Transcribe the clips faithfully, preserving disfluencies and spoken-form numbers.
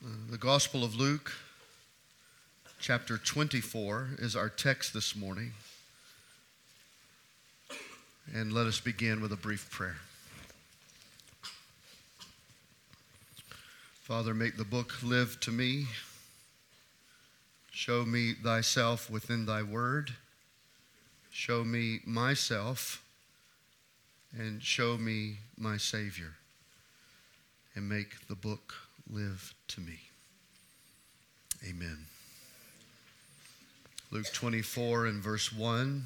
Uh, the Gospel of Luke, chapter twenty-four, is our text this morning. And let us begin with a brief prayer. Father, make the book live to me. Show me thyself within thy word. Show me myself and show me my Savior. And make the book live to me. Amen. Luke twenty-four and verse one.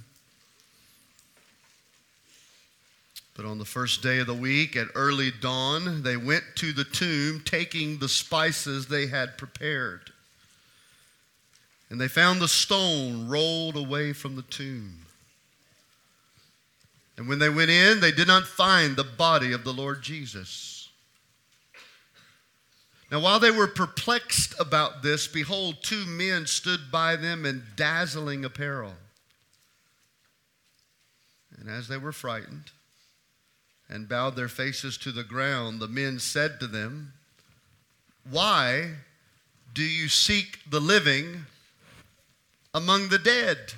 But on the first day of the week, at early dawn, they went to the tomb, taking the spices they had prepared. And they found the stone rolled away from the tomb. And when they went in, they did not find the body of the Lord Jesus. Now, while they were perplexed about this, behold, two men stood by them in dazzling apparel. And as they were frightened and bowed their faces to the ground, the men said to them, "Why do you seek the living among the dead?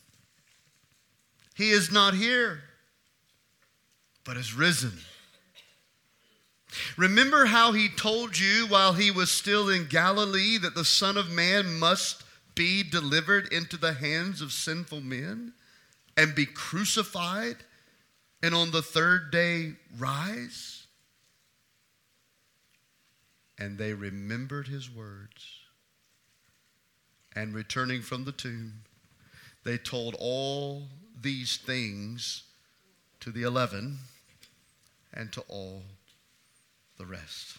He is not here, but is risen. Remember how he told you while he was still in Galilee that the Son of Man must be delivered into the hands of sinful men and be crucified and on the third day rise?" And they remembered his words. And returning from the tomb, they told all these things to the eleven and to all the rest.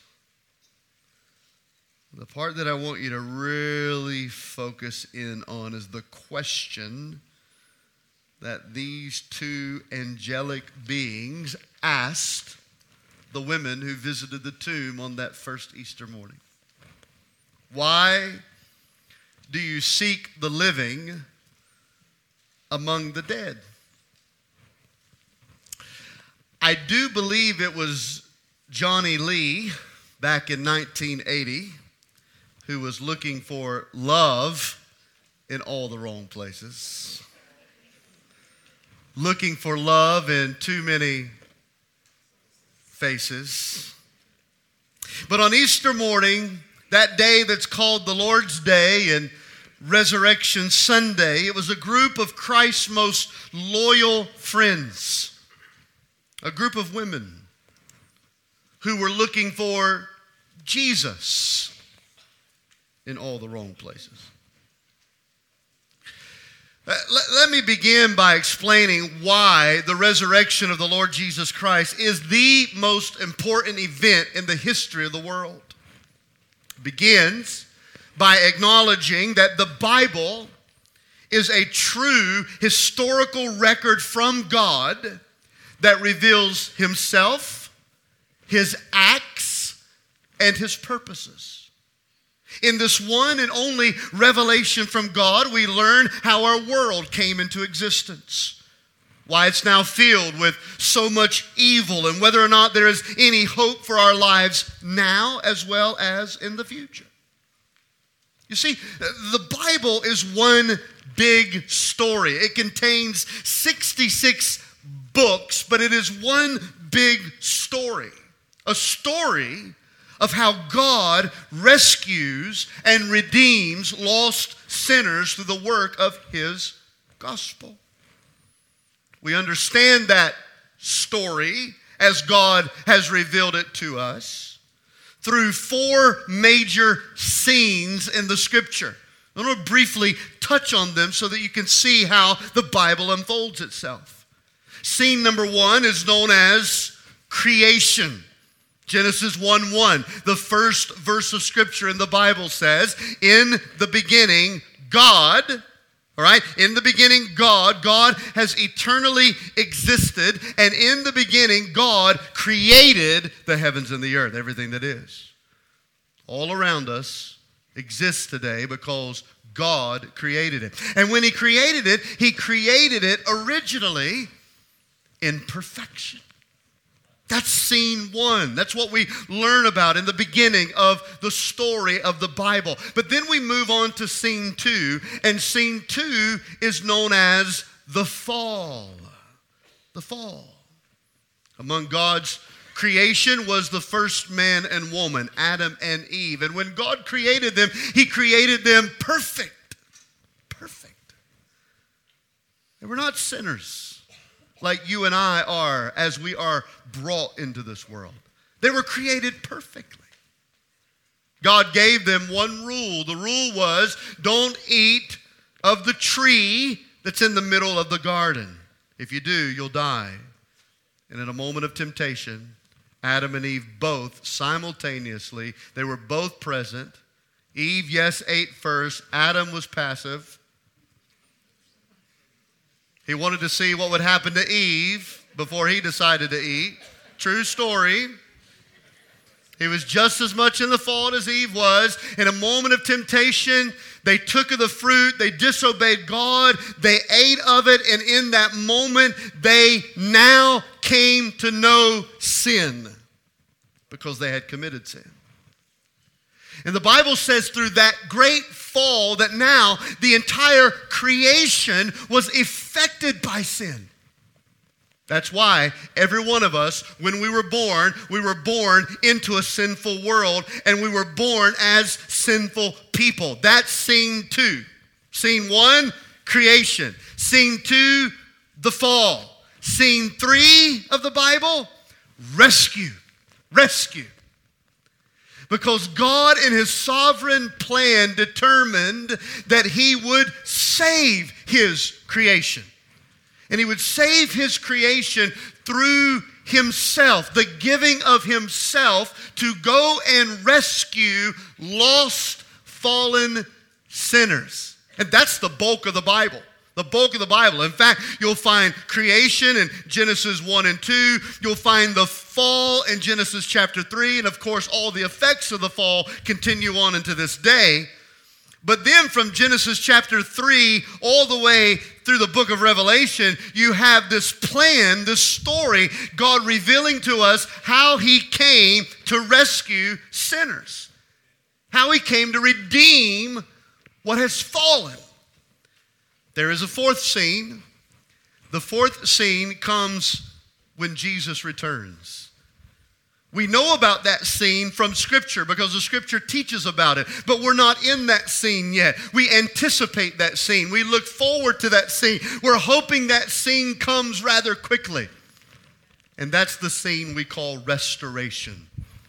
The part that I want you to really focus in on is the question that these two angelic beings asked the women who visited the tomb on that first Easter morning. Why do you seek the living among the dead? I do believe it was Johnny Lee back in nineteen eighty who was looking for love in all the wrong places. Looking for love in too many faces. But on Easter morning, that day that's called the Lord's Day and Resurrection Sunday, it was a group of Christ's most loyal friends. A group of women who were looking for Jesus in all the wrong places. Uh, let, let me begin by explaining why the resurrection of the Lord Jesus Christ is the most important event in the history of the world. It begins by acknowledging that the Bible is a true historical record from God that reveals himself, his acts, and his purposes. In this one and only revelation from God, we learn how our world came into existence, why it's now filled with so much evil, and whether or not there is any hope for our lives now as well as in the future. You see, the Bible is one big story. It contains sixty-six books, but it is one big story. A story of how God rescues and redeems lost sinners through the work of his gospel. We understand that story as God has revealed it to us through four major scenes in the Scripture. I want to briefly touch on them so that you can see how the Bible unfolds itself. Scene number one is known as creation. Genesis one one, the first verse of Scripture in the Bible says, in the beginning, God, all right, in the beginning, God, God has eternally existed, and in the beginning, God created the heavens and the earth, everything that is. All around us exists today because God created it. And when he created it, he created it originally in perfection. That's scene one. That's what we learn about in the beginning of the story of the Bible. But then we move on to scene two, and scene two is known as the fall. The fall. Among God's creation was the first man and woman, Adam and Eve. And when God created them, He created them perfect. Perfect. They were not sinners like you and I are as we are brought into this world. They were created perfectly. God gave them one rule. The rule was, don't eat of the tree that's in the middle of the garden. If you do, you'll die. And in a moment of temptation, Adam and Eve both simultaneously, they were both present. Eve, yes, ate first. Adam was passive. He wanted to see what would happen to Eve before he decided to eat. True story. He was just as much in the fault as Eve was. In a moment of temptation, they took of the fruit, they disobeyed God, they ate of it, and in that moment, they now came to know sin because they had committed sin. And the Bible says through that great fall that now the entire creation was affected by sin. That's why every one of us, when we were born, we were born into a sinful world, and we were born as sinful people. That's scene two. Scene one, creation. Scene two, the fall. Scene three of the Bible, rescue. Rescue. Because God in His sovereign plan determined that He would save His creation. And He would save His creation through Himself, the giving of Himself to go and rescue lost, fallen sinners. And that's the bulk of the Bible. The bulk of the Bible. In fact, you'll find creation in Genesis one and two. You'll find the fall in Genesis chapter three. And of course, all the effects of the fall continue on into this day. But then from Genesis chapter three all the way through the book of Revelation, you have this plan, this story, God revealing to us how He came to rescue sinners. How He came to redeem what has fallen. There is a fourth scene. The fourth scene comes when Jesus returns. We know about that scene from Scripture because the Scripture teaches about it, but we're not in that scene yet. We anticipate that scene. We look forward to that scene. We're hoping that scene comes rather quickly. And that's the scene we call restoration.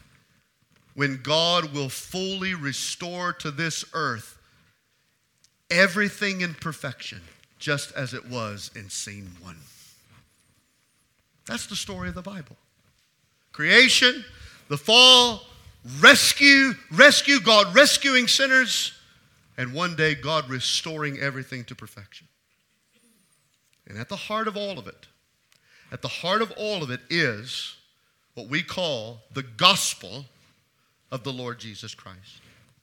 When God will fully restore to this earth everything in perfection, just as it was in scene one. That's the story of the Bible. Creation, the fall, rescue, rescue, God rescuing sinners, and one day God restoring everything to perfection. And at the heart of all of it, at the heart of all of it is what we call the gospel of the Lord Jesus Christ.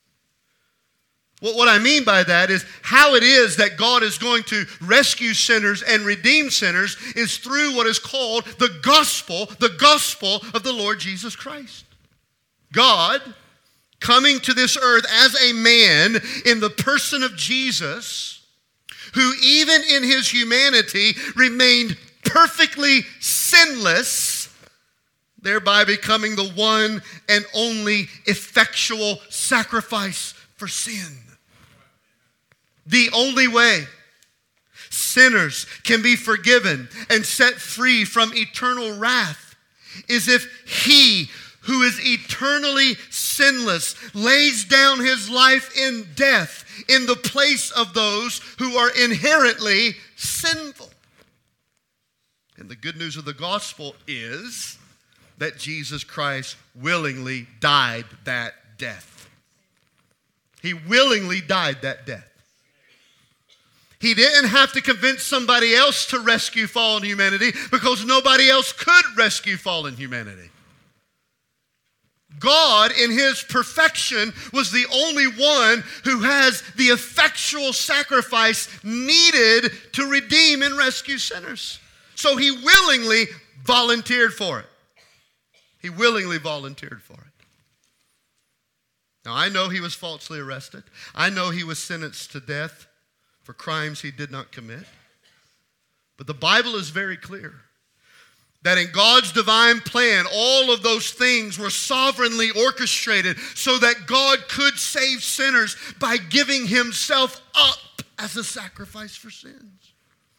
Well, what I mean by that is how it is that God is going to rescue sinners and redeem sinners is through what is called the gospel, the gospel of the Lord Jesus Christ. God coming to this earth as a man in the person of Jesus, who even in His humanity remained perfectly sinless, thereby becoming the one and only effectual sacrifice for sin. The only way sinners can be forgiven and set free from eternal wrath is if He, who is eternally sinless, lays down His life in death in the place of those who are inherently sinful. And the good news of the gospel is that Jesus Christ willingly died that death. He willingly died that death. He didn't have to convince somebody else to rescue fallen humanity because nobody else could rescue fallen humanity. God, in His perfection, was the only one who has the effectual sacrifice needed to redeem and rescue sinners. So He willingly volunteered for it. He willingly volunteered for it. Now, I know he was falsely arrested. I know he was sentenced to death for crimes he did not commit. But the Bible is very clear that in God's divine plan, all of those things were sovereignly orchestrated so that God could save sinners by giving himself up as a sacrifice for sins.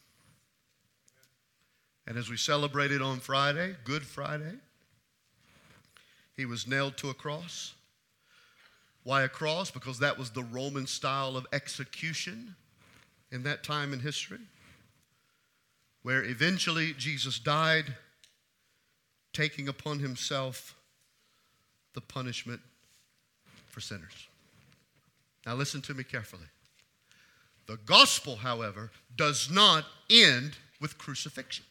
And as we celebrated on Friday, Good Friday, he was nailed to a cross. Why a cross? Because that was the Roman style of execution in that time in history, where eventually Jesus died, taking upon himself the punishment for sinners. Now listen to me carefully. The gospel, however, does not end with crucifixion.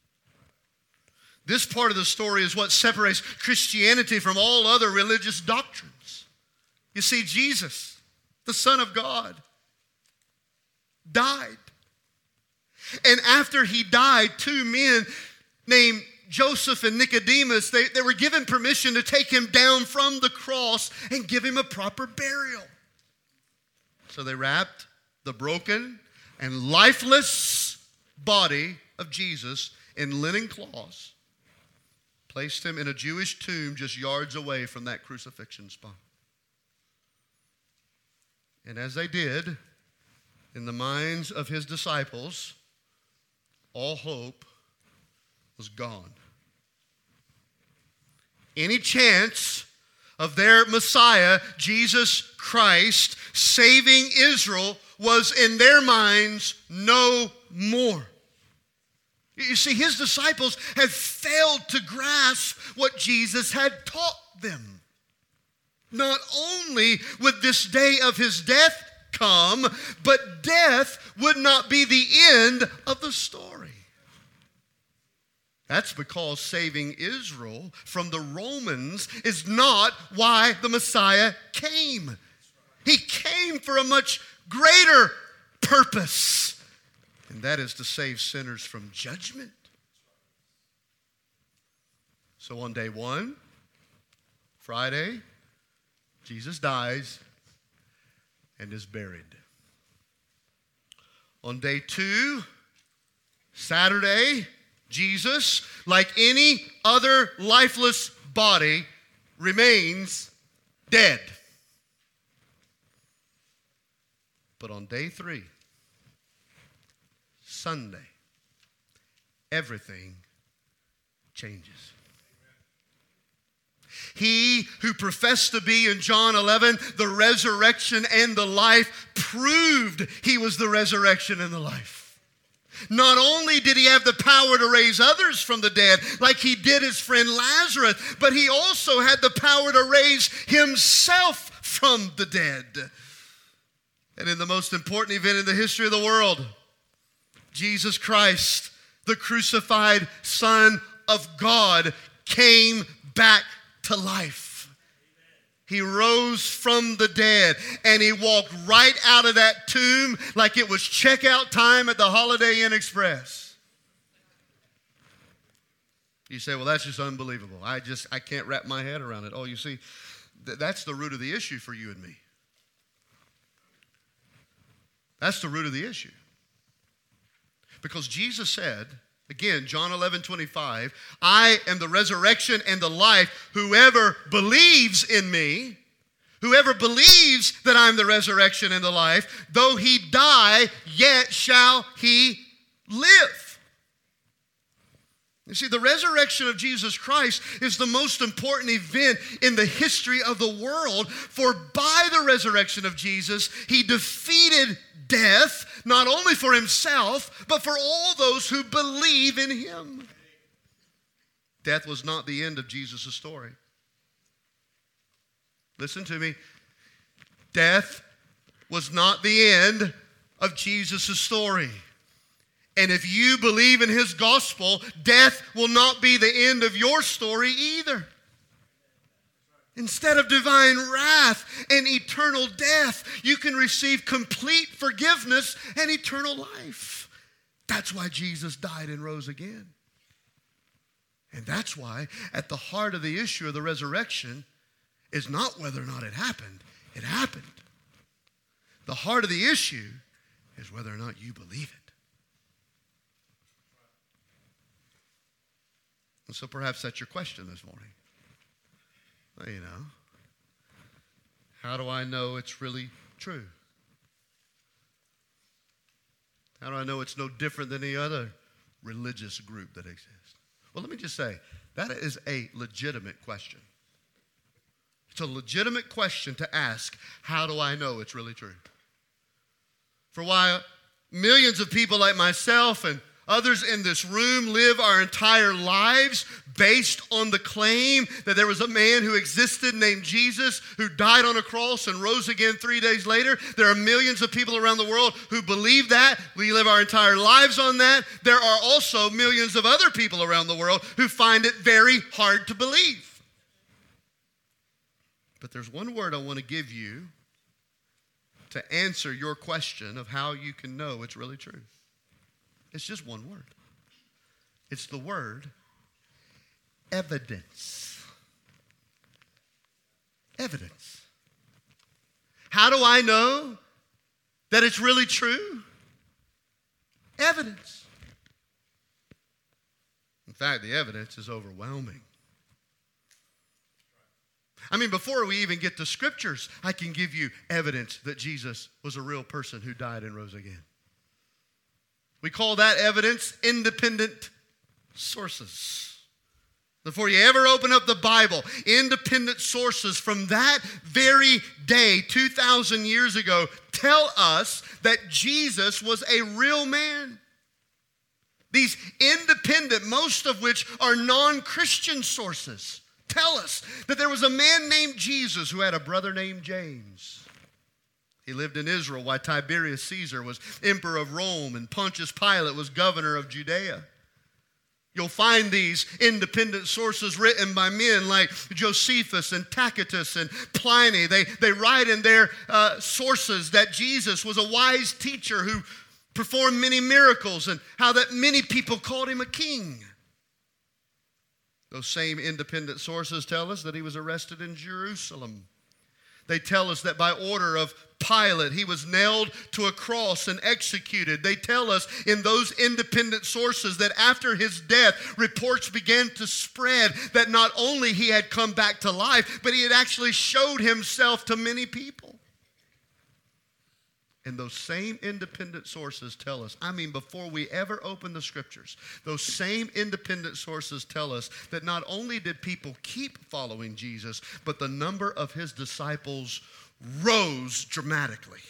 This part of the story is what separates Christianity from all other religious doctrines. You see, Jesus, the Son of God, died. And after he died, two men named Joseph and Nicodemus, they, they were given permission to take him down from the cross and give him a proper burial. So they wrapped the broken and lifeless body of Jesus in linen cloths, placed him in a Jewish tomb just yards away from that crucifixion spot. And as they did, in the minds of his disciples, all hope was gone. Any chance of their Messiah, Jesus Christ, saving Israel was in their minds no more. You see, his disciples had failed to grasp what Jesus had taught them. Not only would this day of his death come, but death would not be the end of the story. That's because saving Israel from the Romans is not why the Messiah came. He came for a much greater purpose, and that is to save sinners from judgment. So on day one, Friday, Jesus dies and is buried. On day two, Saturday, Jesus, like any other lifeless body, remains dead. But on day three, Sunday, everything changes. He who professed to be in John eleven the resurrection and the life proved he was the resurrection and the life. Not only did he have the power to raise others from the dead like he did his friend Lazarus, but he also had the power to raise himself from the dead. And in the most important event in the history of the world, Jesus Christ, the crucified Son of God, came back to life. He rose from the dead, and he walked right out of that tomb like it was checkout time at the Holiday Inn Express. You say, well, that's just unbelievable. I just, I can't wrap my head around it. Oh, you see, th- that's the root of the issue for you and me. That's the root of the issue. Because Jesus said, again, John eleven twenty-five, I am the resurrection and the life. Whoever believes in me, whoever believes that I'm the resurrection and the life, though he die, yet shall he live. You see, the resurrection of Jesus Christ is the most important event in the history of the world, for by the resurrection of Jesus, he defeated death, not only for himself, but for all those who believe in him. Death was not the end of Jesus' story. Listen to me. Death was not the end of Jesus' story. And if you believe in his gospel, death will not be the end of your story either. Instead of divine wrath and eternal death, you can receive complete forgiveness and eternal life. That's why Jesus died and rose again. And that's why at the heart of the issue of the resurrection is not whether or not it happened. It happened. The heart of the issue is whether or not you believe it. And so perhaps that's your question this morning. Well, you know, how do I know it's really true? How do I know it's no different than any other religious group that exists? Well, let me just say, that is a legitimate question. It's a legitimate question to ask, how do I know it's really true? For while millions of people like myself and others in this room live our entire lives based on the claim that there was a man who existed named Jesus who died on a cross and rose again three days later. There are millions of people around the world who believe that. We live our entire lives on that. There are also millions of other people around the world who find it very hard to believe. But there's one word I want to give you to answer your question of how you can know it's really true. It's just one word. It's the word evidence. Evidence. How do I know that it's really true? Evidence. In fact, the evidence is overwhelming. I mean, before we even get to scriptures, I can give you evidence that Jesus was a real person who died and rose again. We call that evidence independent sources. Before you ever open up the Bible, independent sources from that very day, two thousand years ago, tell us that Jesus was a real man. These independent, most of which are non-Christian sources, tell us that there was a man named Jesus who had a brother named James. He lived in Israel while Tiberius Caesar was emperor of Rome and Pontius Pilate was governor of Judea. You'll find these independent sources written by men like Josephus and Tacitus and Pliny. They, they write in their uh, sources that Jesus was a wise teacher who performed many miracles and how that many people called him a king. Those same independent sources tell us that he was arrested in Jerusalem. They tell us that by order of Pilate, he was nailed to a cross and executed. They tell us in those independent sources that after his death, reports began to spread that not only he had come back to life, but he had actually showed himself to many people. And those same independent sources tell us, I mean, before we ever open the scriptures, those same independent sources tell us that not only did people keep following Jesus, but the number of his disciples rose dramatically.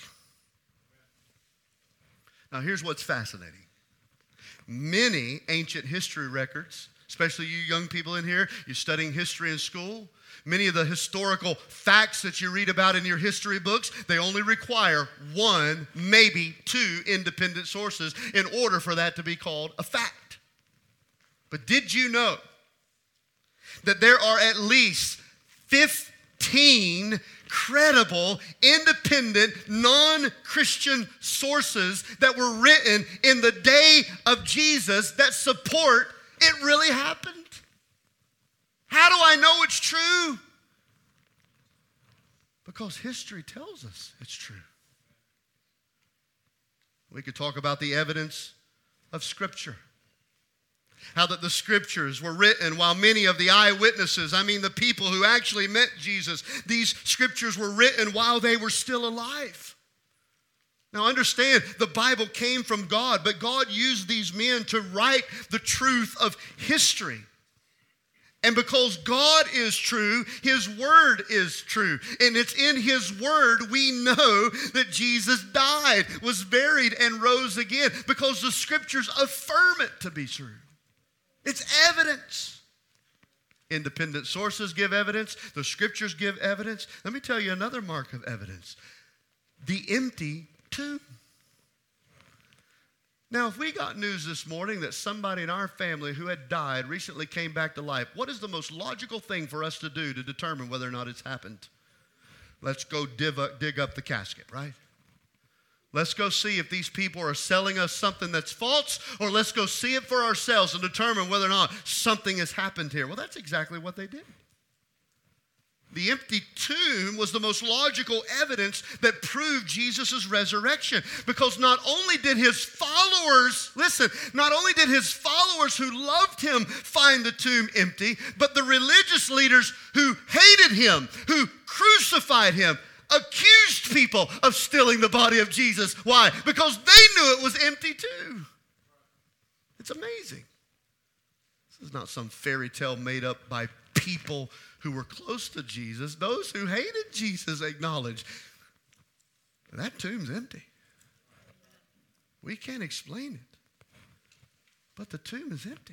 Now, here's what's fascinating. Many ancient history records, especially you young people in here, you're studying history in school, many of the historical facts that you read about in your history books, they only require one, maybe two independent sources in order for that to be called a fact. But did you know that there are at least fifteen credible, independent, non-Christian sources that were written in the day of Jesus that support it really happened? How do I know it's true? Because history tells us it's true. We could talk about the evidence of Scripture. How that the Scriptures were written while many of the eyewitnesses, I mean the people who actually met Jesus, these Scriptures were written while they were still alive. Now understand, the Bible came from God, but God used these men to write the truth of history. And because God is true, his word is true. And it's in his word we know that Jesus died, was buried, and rose again because the scriptures affirm it to be true. It's evidence. Independent sources give evidence. The scriptures give evidence. Let me tell you another mark of evidence. The empty tomb. Now, if we got news this morning that somebody in our family who had died recently came back to life, what is the most logical thing for us to do to determine whether or not it's happened? Let's go dig up, dig up the casket, right? Let's go see if these people are selling us something that's false, or let's go see it for ourselves and determine whether or not something has happened here. Well, that's exactly what they did. The empty tomb was the most logical evidence that proved Jesus' resurrection, because not only did his followers, listen, not only did his followers who loved him find the tomb empty, but the religious leaders who hated him, who crucified him, accused people of stealing the body of Jesus. Why? Because they knew it was empty too. It's amazing. This is not some fairy tale made up by people who were close to Jesus. Those who hated Jesus acknowledged that tomb's empty. We can't explain it, but the tomb is empty.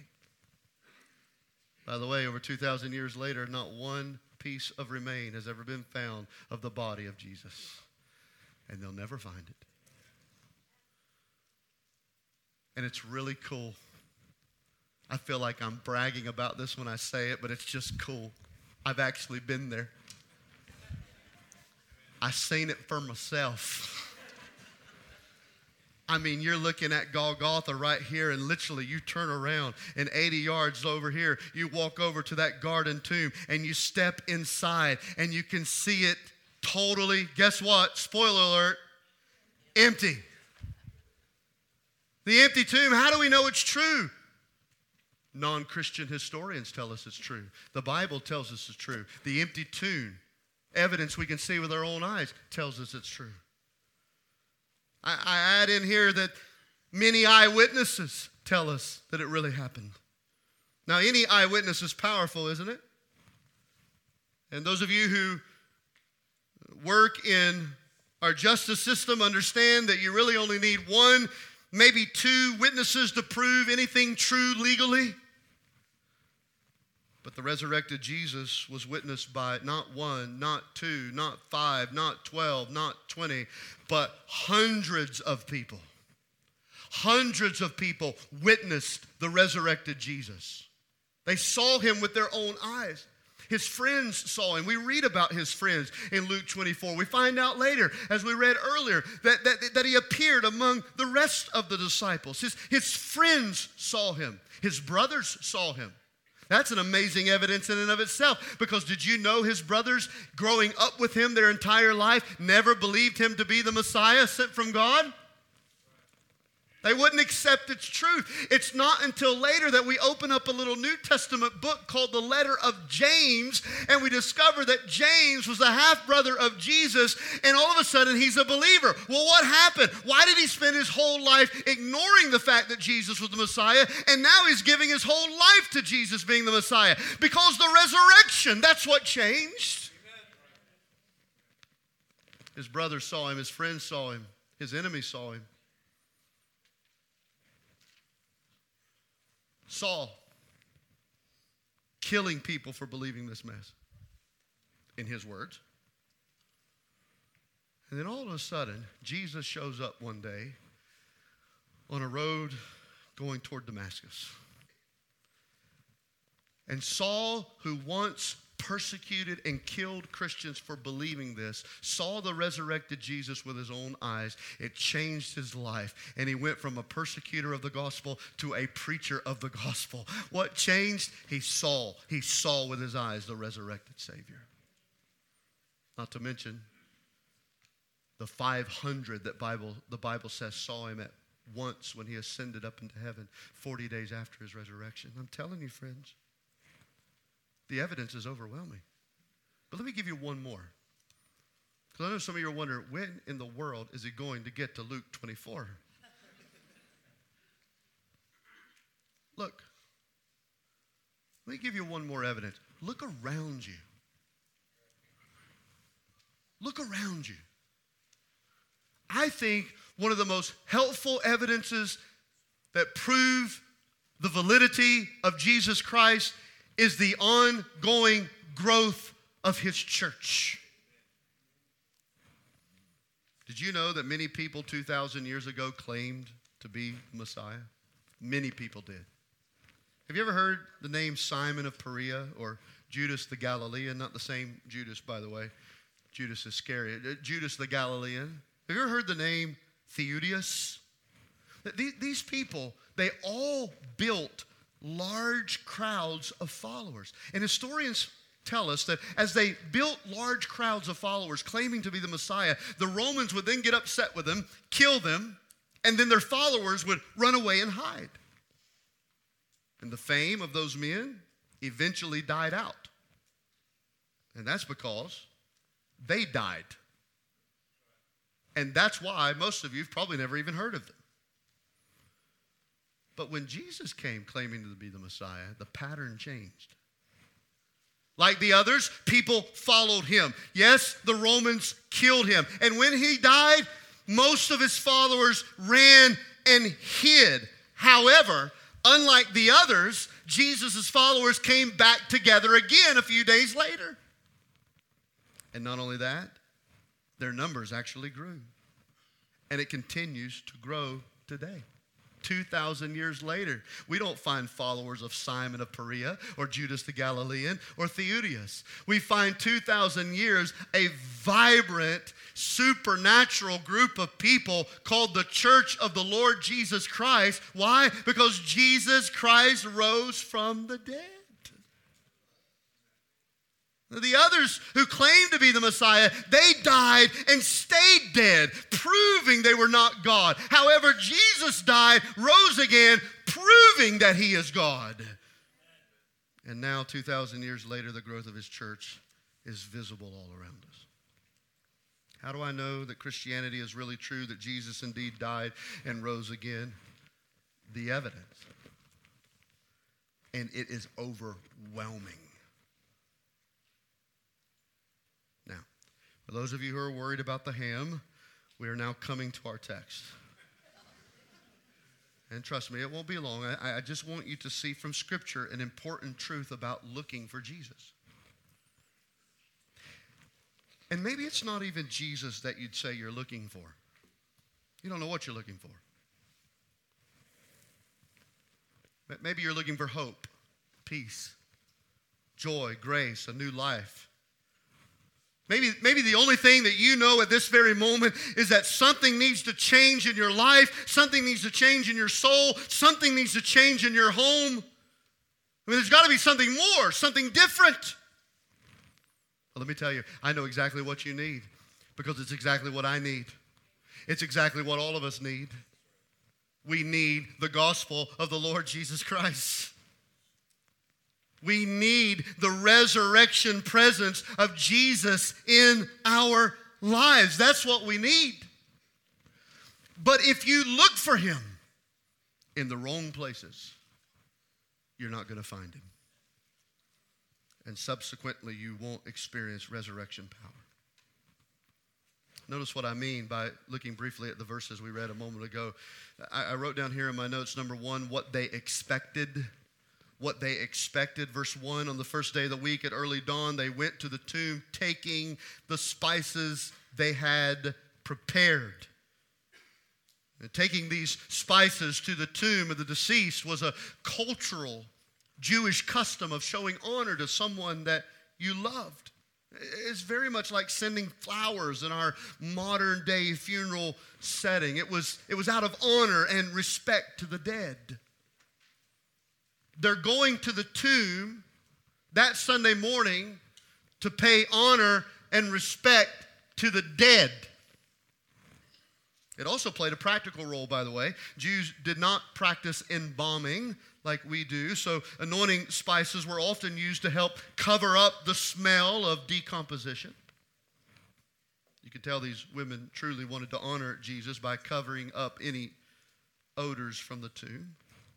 By the way, over two thousand years later, not one piece of remain has ever been found of the body of Jesus, and they'll never find it. And it's really cool. I feel like I'm bragging about this when I say it, but it's just cool. I've actually been there. I seen it for myself. I mean, you're looking at Golgotha right here, and literally you turn around, and eighty yards over here, you walk over to that garden tomb, and you step inside, and you can see it totally, guess what? Spoiler alert, empty. The empty tomb, how do we know it's true? Non-Christian historians tell us it's true. The Bible tells us it's true. The empty tomb, evidence we can see with our own eyes, tells us it's true. I, I add in here that many eyewitnesses tell us that it really happened. Now, any eyewitness is powerful, isn't it? And those of you who work in our justice system understand that you really only need one, maybe two witnesses to prove anything true legally. But the resurrected Jesus was witnessed by not one, not two, not five, not twelve, not twenty, but hundreds of people. Hundreds of people witnessed the resurrected Jesus. They saw him with their own eyes. His friends saw him. We read about his friends in Luke twenty-four. We find out later, as we read earlier, that, that, that he appeared among the rest of the disciples. His, his friends saw him. His brothers saw him. That's an amazing evidence in and of itself, because did you know his brothers, growing up with him their entire life, never believed him to be the Messiah sent from God? They wouldn't accept its truth. It's not until later that we open up a little New Testament book called the letter of James, and we discover that James was the half-brother of Jesus, and all of a sudden he's a believer. Well, what happened? Why did he spend his whole life ignoring the fact that Jesus was the Messiah, and now he's giving his whole life to Jesus being the Messiah? Because the resurrection, that's what changed. His brothers saw him, his friends saw him, his enemies saw him. Saul, killing people for believing this mess, in his words. And then all of a sudden, Jesus shows up one day on a road going toward Damascus. And Saul, who once persecuted and killed Christians for believing this, saw the resurrected Jesus with his own eyes. It changed his life, and he went from a persecutor of the gospel to a preacher of the gospel. What changed? He saw. He saw with his eyes the resurrected Savior. Not to mention the five hundred that Bible, the Bible says saw him at once when he ascended up into heaven forty days after his resurrection. I'm telling you, friends, the evidence is overwhelming. But let me give you one more. Because I know some of you are wondering, when in the world is he going to get to Luke twenty-four? Look, let me give you one more evidence. Look around you. Look around you. I think one of the most helpful evidences that prove the validity of Jesus Christ is the ongoing growth of his church. Did you know that many people two thousand years ago claimed to be Messiah? Many people did. Have you ever heard the name Simon of Perea or Judas the Galilean? Not the same Judas, by the way. Judas Iscariot. Judas the Galilean. Have you ever heard the name Theudius. These people, they all built large crowds of followers. And historians tell us that as they built large crowds of followers claiming to be the Messiah, the Romans would then get upset with them, kill them, and then their followers would run away and hide. And the fame of those men eventually died out. And that's because they died. And that's why most of you have probably never even heard of them. But when Jesus came claiming to be the Messiah, the pattern changed. Like the others, people followed him. Yes, the Romans killed him. And when he died, most of his followers ran and hid. However, unlike the others, Jesus' followers came back together again a few days later. And not only that, their numbers actually grew. And it continues to grow today. two thousand years later, we don't find followers of Simon of Perea or Judas the Galilean or Theudius. We find two thousand years a vibrant, supernatural group of people called the Church of the Lord Jesus Christ. Why? Because Jesus Christ rose from the dead. The others who claimed to be the Messiah, they died and stayed dead, proving they were not God. However, Jesus died, rose again, proving that he is God. And now, two thousand years later, the growth of his church is visible all around us. How do I know that Christianity is really true, that Jesus indeed died and rose again? The evidence. And it is overwhelming. Now, for those of you who are worried about the ham, we are now coming to our text. And trust me, it won't be long. I, I just want you to see from Scripture an important truth about looking for Jesus. And maybe it's not even Jesus that you'd say you're looking for. You don't know what you're looking for. Maybe you're looking for hope, peace, joy, grace, a new life. Maybe, maybe the only thing that you know at this very moment is that something needs to change in your life, something needs to change in your soul, something needs to change in your home. I mean, there's got to be something more, something different. Well, let me tell you, I know exactly what you need because it's exactly what I need. It's exactly what all of us need. We need the gospel of the Lord Jesus Christ. We need the resurrection presence of Jesus in our lives. That's what we need. But if you look for him in the wrong places, you're not going to find him. And subsequently, you won't experience resurrection power. Notice what I mean by looking briefly at the verses we read a moment ago. I, I wrote down here in my notes, number one, what they expected. What they expected. Verse one, on the first day of the week at early dawn, they went to the tomb taking the spices they had prepared. And taking these spices to the tomb of the deceased was a cultural Jewish custom of showing honor to someone that you loved. It's very much like sending flowers in our modern day funeral setting. It was, it was out of honor and respect to the dead. They're going to the tomb that Sunday morning to pay honor and respect to the dead. It also played a practical role, by the way. Jews did not practice embalming like we do, so anointing spices were often used to help cover up the smell of decomposition. You could tell these women truly wanted to honor Jesus by covering up any odors from the tomb.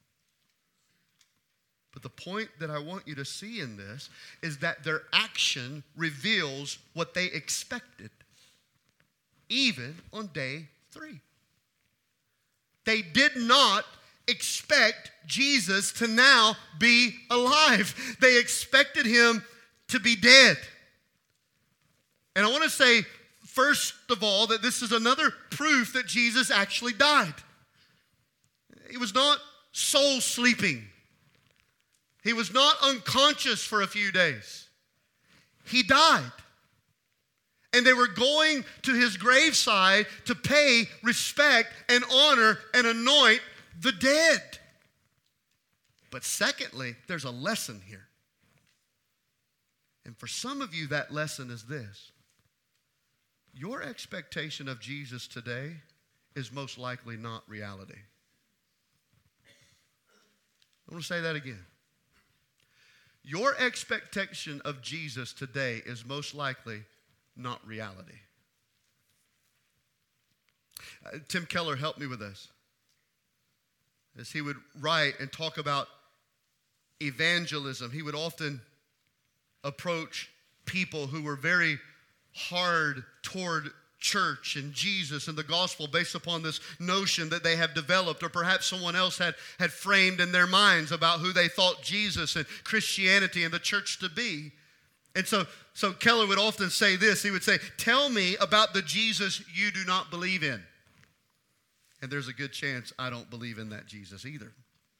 But the point that I want you to see in this is that their action reveals what they expected, even on day three. They did not expect Jesus to now be alive. They expected him to be dead. And I want to say, first of all, that this is another proof that Jesus actually died. He was not soul sleeping. He was not unconscious for a few days. He died. And they were going to his graveside to pay respect and honor and anoint the dead. But secondly, there's a lesson here. And for some of you, that lesson is this. Your expectation of Jesus today is most likely not reality. I want to say that again. Your expectation of Jesus today is most likely not reality. Uh, Tim Keller helped me with this. As he would write and talk about evangelism, he would often approach people who were very hard toward church and Jesus and the gospel based upon this notion that they have developed, or perhaps someone else had, had framed in their minds about who they thought Jesus and Christianity and the church to be. And so, so Keller would often say this. He would say, tell me about the Jesus you do not believe in. And there's a good chance I don't believe in that Jesus either.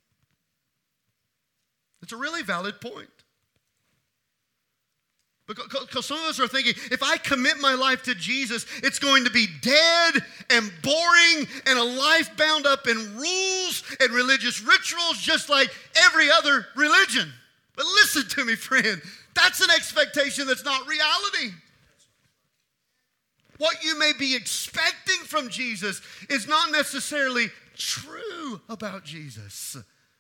It's a really valid point. Because some of us are thinking, if I commit my life to Jesus, it's going to be dead and boring and a life bound up in rules and religious rituals just like every other religion. But listen to me, friend. That's an expectation that's not reality. What you may be expecting from Jesus is not necessarily true about Jesus.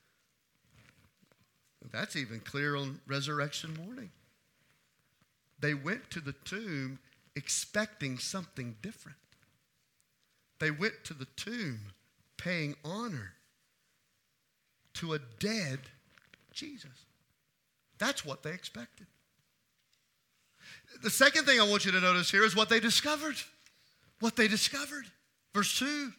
That's even clear on resurrection morning. They went to the tomb expecting something different. They went to the tomb paying honor to a dead Jesus. That's what they expected. The second thing I want you to notice here is what they discovered. What they discovered. Verse two.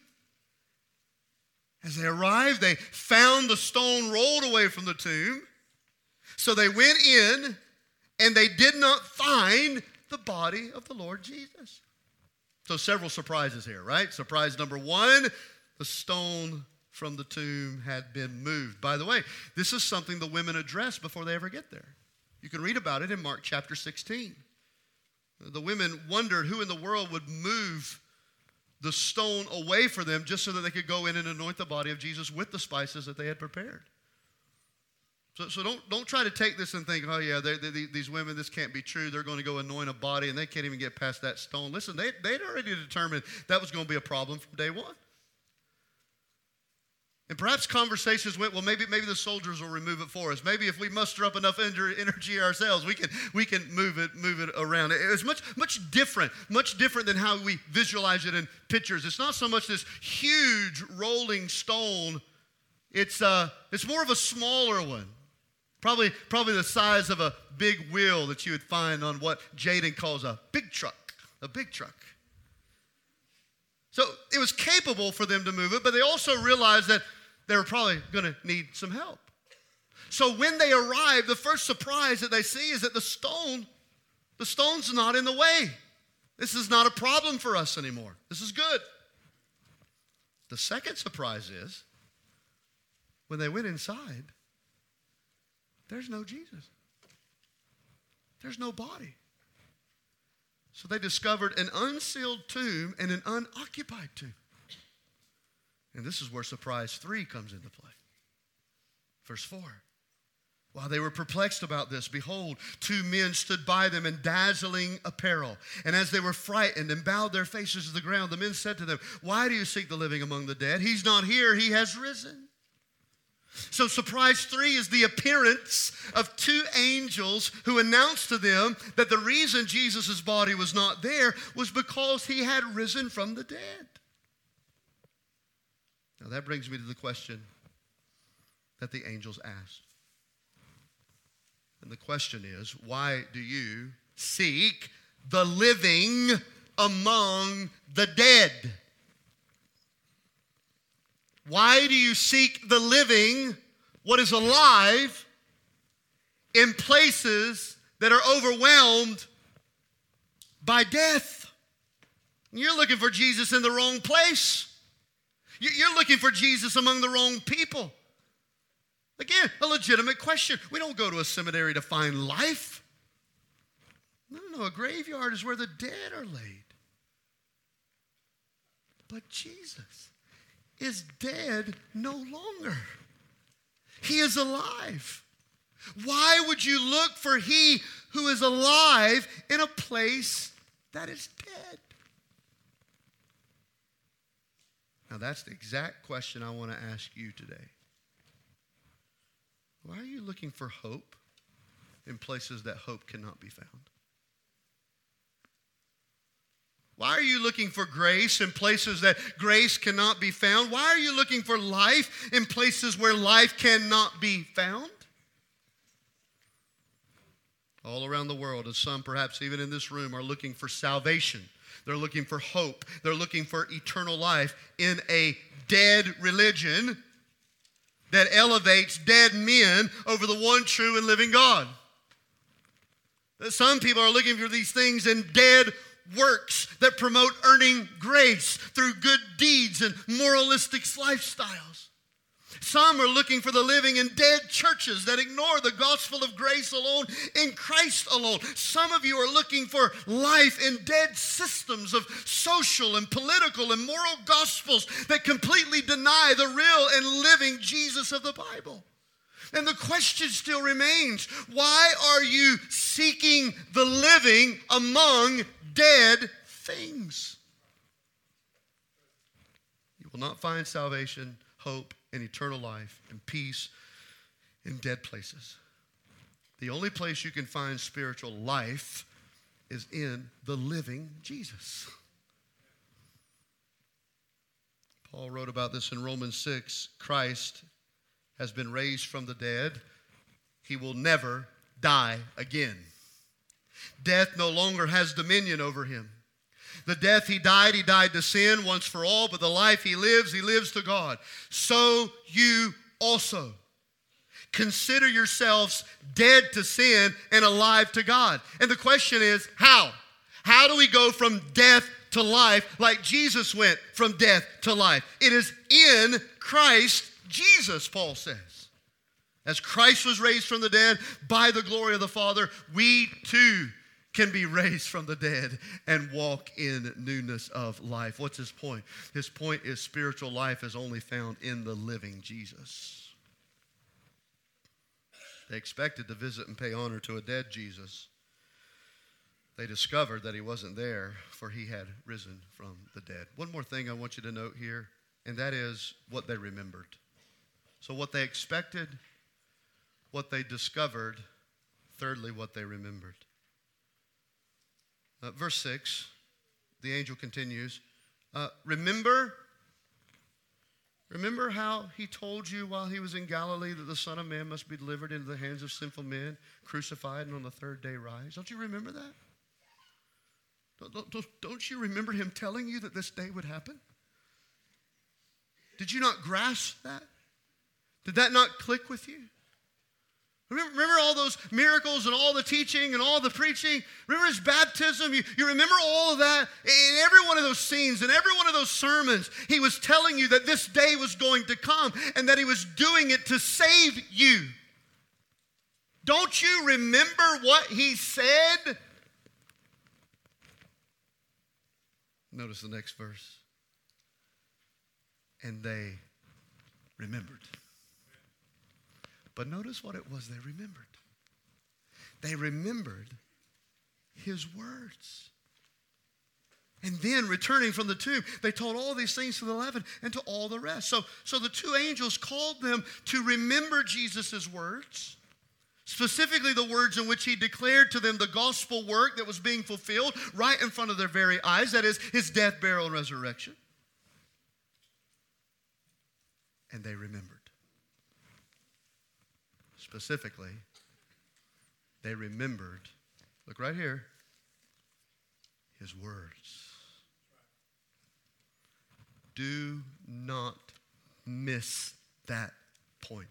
As they arrived, they found the stone rolled away from the tomb. So they went in, and they did not find the body of the Lord Jesus. So several surprises here, right? Surprise number one, the stone from the tomb had been moved. By the way, this is something the women address before they ever get there. You can read about it in Mark chapter sixteen. The women wondered who in the world would move the stone away for them just so that they could go in and anoint the body of Jesus with the spices that they had prepared. So, so don't, don't try to take this and think, oh yeah, they, they, these women, this can't be true. They're going to go anoint a body and they can't even get past that stone. Listen, they, they'd already determined that was going to be a problem from day one. And perhaps conversations went, well, maybe maybe the soldiers will remove it for us. Maybe if we muster up enough energy ourselves, we can we can move it move it around. It was much much different, much different than how we visualize it in pictures. It's not so much this huge rolling stone. It's uh it's more of a smaller one. Probably probably the size of a big wheel that you would find on what Jaden calls a big truck, a big truck. So it was capable for them to move it, but they also realized that they were probably going to need some help. So when they arrive, the first surprise that they see is that the stone, the stone's not in the way. This is not a problem for us anymore. This is good. The second surprise is when they went inside, there's no Jesus. There's no body. So they discovered an unsealed tomb and an unoccupied tomb. And this is where surprise three comes into play. Verse four. While they were perplexed about this, behold, two men stood by them in dazzling apparel. And as they were frightened and bowed their faces to the ground, the men said to them, why do you seek the living among the dead? He's not here, he has risen. So surprise three is the appearance of two angels who announced to them that the reason Jesus' body was not there was because he had risen from the dead. Now that brings me to the question that the angels asked. And the question is, why do you seek the living among the dead? Why do you seek the living, what is alive, in places that are overwhelmed by death? You're looking for Jesus in the wrong place. You're looking for Jesus among the wrong people. Again, a legitimate question. We don't go to a seminary to find life. No, no, tomb, a graveyard is where the dead are laid. But Jesus is dead no longer. He is alive. Why would you look for he who is alive in a place that is dead? Now that's the exact question I want to ask you today. Why are you looking for hope in places that hope cannot be found? Why are you looking for grace in places that grace cannot be found? Why are you looking for life in places where life cannot be found? All around the world, and some perhaps even in this room, are looking for salvation. They're looking for hope. They're looking for eternal life in a dead religion that elevates dead men over the one true and living God. Some people are looking for these things in dead works that promote earning grace through good deeds and moralistic lifestyles. Some are looking for the living in dead churches that ignore the gospel of grace alone in Christ alone. Some of you are looking for life in dead systems of social and political and moral gospels that completely deny the real and living Jesus of the Bible. And the question still remains, why are you seeking the living among dead things? You will not find salvation, hope, and eternal life and peace in dead places. The only place you can find spiritual life is in the living Jesus. Paul wrote about this in Romans six. Christ has been raised from the dead. He will never die again. Death no longer has dominion over him. The death he died, he died to sin once for all, but the life he lives, he lives to God. So you also consider yourselves dead to sin and alive to God. And the question is, how? How do we go from death to life like Jesus went from death to life? It is in Christ Jesus, Paul says. As Christ was raised from the dead by the glory of the Father, we too can be raised from the dead and walk in newness of life. What's his point? His point is spiritual life is only found in the living Jesus. They expected to visit and pay honor to a dead Jesus. They discovered that he wasn't there, for he had risen from the dead. One more thing I want you to note here, and that is what they remembered. So what they expected, what they discovered, thirdly, what they remembered. Uh, verse six, the angel continues, uh, remember, remember how he told you while he was in Galilee that the Son of Man must be delivered into the hands of sinful men, crucified, and on the third day rise? Don't you remember that? Don't, don't, don't you remember him telling you that this day would happen? Did you not grasp that? Did that not click with you? Remember, remember all those miracles and all the teaching and all the preaching? Remember his baptism? You, you remember all of that? In every one of those scenes, in every one of those sermons, he was telling you that this day was going to come and that he was doing it to save you. Don't you remember what he said? Notice the next verse. And they remembered. But notice what it was they remembered. They remembered his words. And then returning from the tomb, they told all these things to the eleven and to all the rest. So, so the two angels called them to remember Jesus' words, specifically the words in which he declared to them the gospel work that was being fulfilled right in front of their very eyes, that is, his death, burial, and resurrection. And they remembered. Specifically, they remembered, look right here, his words. Do not miss that point.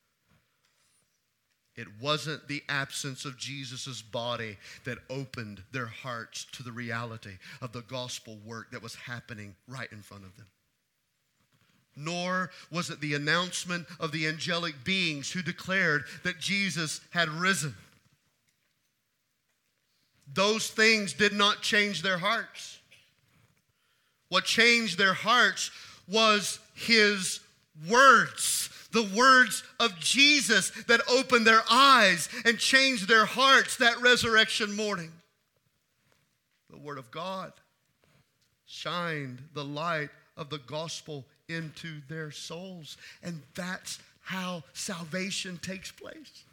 It wasn't the absence of Jesus' body that opened their hearts to the reality of the gospel work that was happening right in front of them. Nor was it the announcement of the angelic beings who declared that Jesus had risen. those things did not change their hearts. What changed their hearts was his words. The words of Jesus that opened their eyes and changed their hearts that resurrection morning. The Word of God shined the light of the gospel into their souls. And that's how salvation takes place.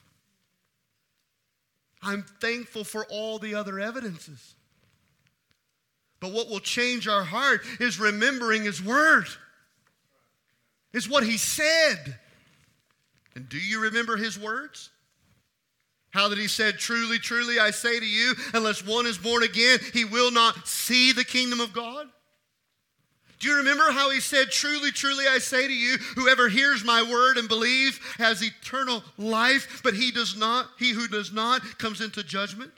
I'm thankful for all the other evidences. But what will change our heart is remembering His Word. It's what He said. And do you remember His words? How that He said, truly, truly, I say to you, unless one is born again, he will not see the kingdom of God. Do you remember how He said, truly, truly, I say to you, whoever hears my word and believes has eternal life, but he does not, he who does not comes into judgment?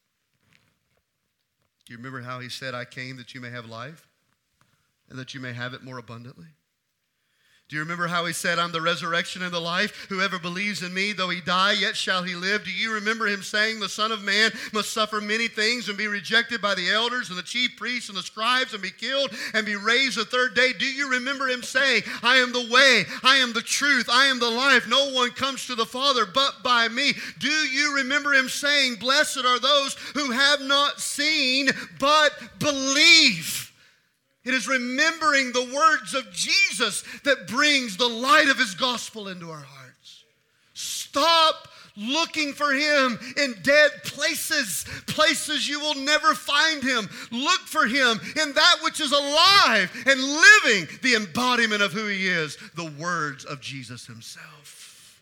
Do you remember how He said, I came that you may have life and that you may have it more abundantly? Do you remember how He said, I'm the resurrection and the life. Whoever believes in me, though he die, yet shall he live. Do you remember Him saying, the Son of Man must suffer many things and be rejected by the elders and the chief priests and the scribes and be killed and be raised the third day? Do you remember Him saying, I am the way, I am the truth, I am the life. No one comes to the Father but by me. Do you remember Him saying, blessed are those who have not seen but believe? It is remembering the words of Jesus that brings the light of His gospel into our hearts. Stop looking for Him in dead places, places you will never find Him. Look for Him in that which is alive and living, the embodiment of who He is, the words of Jesus Himself.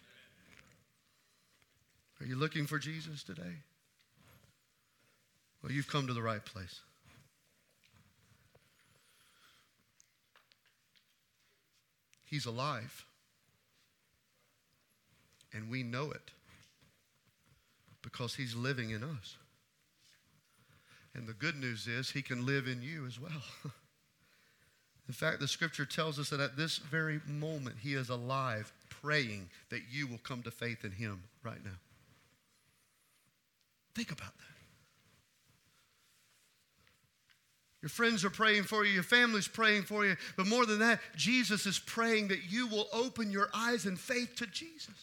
Are you looking for Jesus today? Well, you've come to the right place. He's alive. And we know it because He's living in us. And the good news is He can live in you as well. In fact, the Scripture tells us that at this very moment He is alive, praying that you will come to faith in Him right now. Think about that. Your friends are praying for you. Your family's praying for you. But more than that, Jesus is praying that you will open your eyes in faith to Jesus.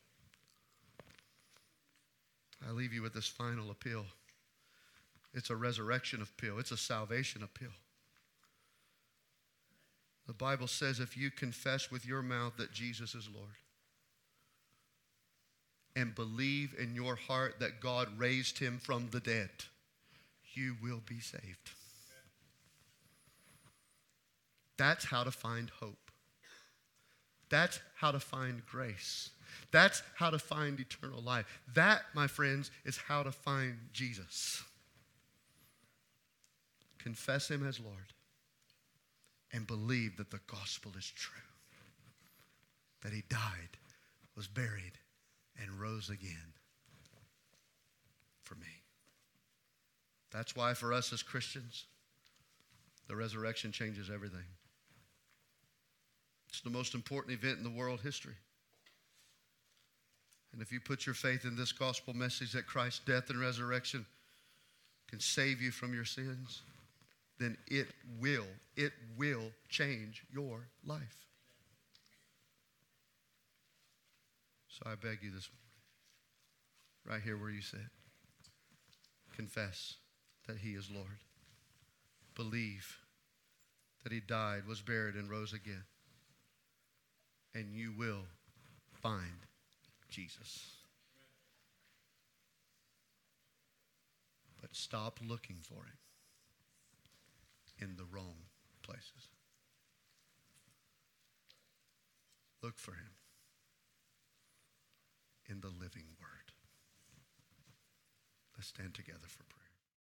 I leave you with this final appeal. It's a resurrection appeal. It's a salvation appeal. The Bible says if you confess with your mouth that Jesus is Lord and believe in your heart that God raised Him from the dead, you will be saved. That's how to find hope. That's how to find grace. That's how to find eternal life. That, my friends, is how to find Jesus. Confess Him as Lord and believe that the gospel is true. That He died, was buried, and rose again for me. That's why for us as Christians, the resurrection changes everything. It's the most important event in the world history. And if you put your faith in this gospel message that Christ's death and resurrection can save you from your sins, then it will, it will change your life. So I beg you this morning, right here where you sit, confess that He is Lord. Believe that He died, was buried, and rose again. And you will find Jesus. But stop looking for Him in the wrong places. Look for Him in the living Word. Let's stand together for prayer.